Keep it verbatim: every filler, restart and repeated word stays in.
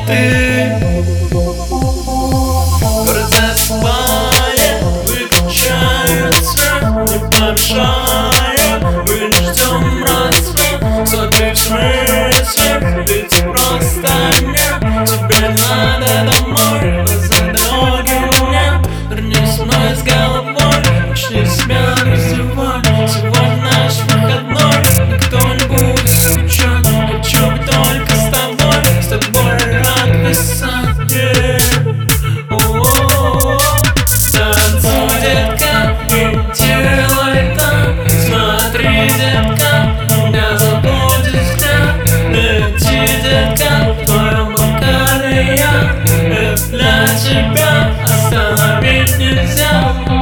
ты. Город засыпает, выключают свет, не помешая, мы не ждем рассвет. Сотый смысл, ведь просто нет. Тебе надо домой, но за дороги нет. Вернись мной с головой, начни себя раздевать. Сегодня наш выходной, никто не будет скучать. Хочу быть только с тобой, с тобой рад высоте. Танцуй, детка, и делай так. Смотри, детка, не забудешь так. Лети, детка, в твоем бокале я. Это для тебя остановить нельзя.